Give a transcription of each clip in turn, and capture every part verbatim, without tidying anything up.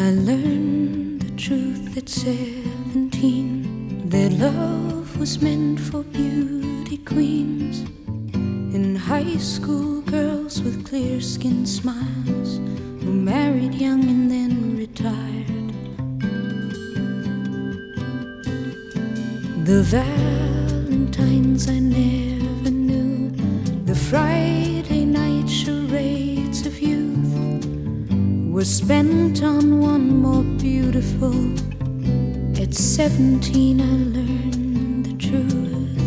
I learned the truth at seventeen, that love was meant for beauty queens and high school girls with clear skin smiles who married young and then retired. The Valentines I never knew, the Friday night charades of youth were spent on one more beautiful. At seventeen I learned the truth.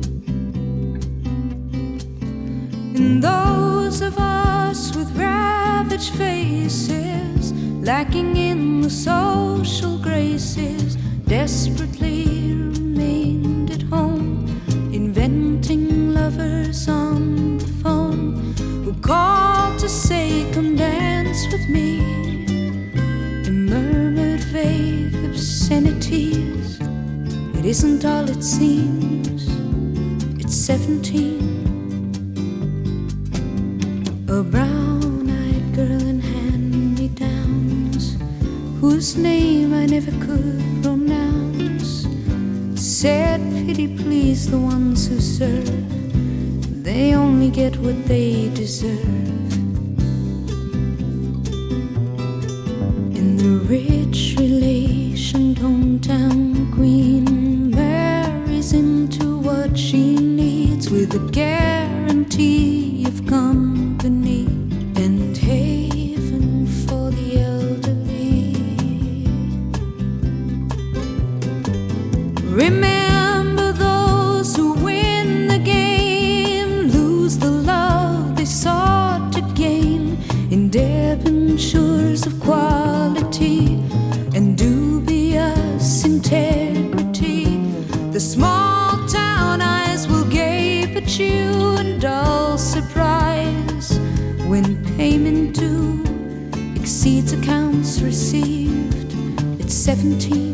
And those of us with ravaged faces, lacking in the social graces, desperately remained at home, inventing lovers on the phone who called to say, "Come dance with me," and murmured vague obscenities. It isn't all it seems. It's seventeen. A brown-eyed girl in hand-me-downs, whose name I never could pronounce, said, "Pity please the ones who serve, they only get what they deserve." And the rich relation hometown queen marries into what she needs, with a guarantee of company and haven for the elderly. Remember those who win the game lose the love they sought to gain, in debentures of quality and dubious integrity. The small town eyes will gape at you in dull surprise when payment due exceeds accounts received. It's seventeen.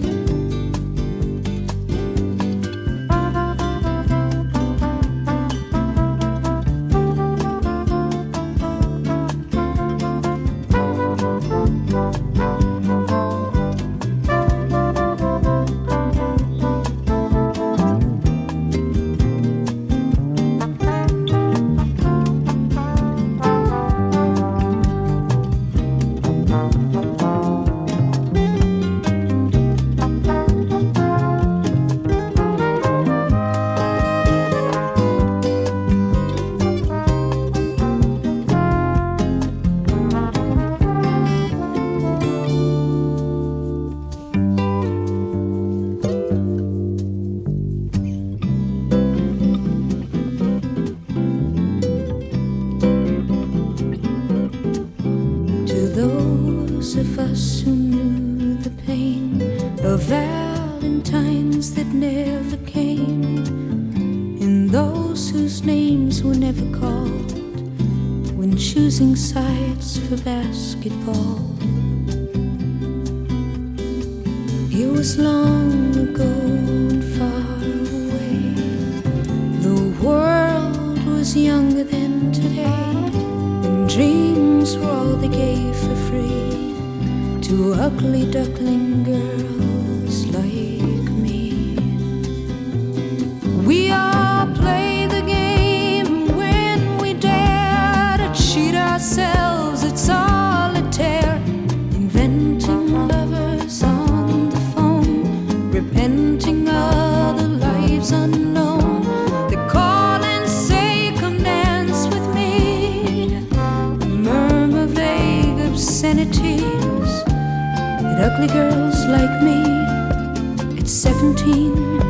Those of us who knew the pain of Valentines that never came, and those whose names were never called when choosing sides for basketball. It was long ago and far away. The world was younger than today, and dreams were all they gave for free to ugly duckling girls like me. We all play the game when we dare to cheat ourselves at solitaire, inventing lovers on the phone, repenting other lives unknown. They call and say, "Come dance with me," murmur vague obscenities. Ugly girls like me at seventeen.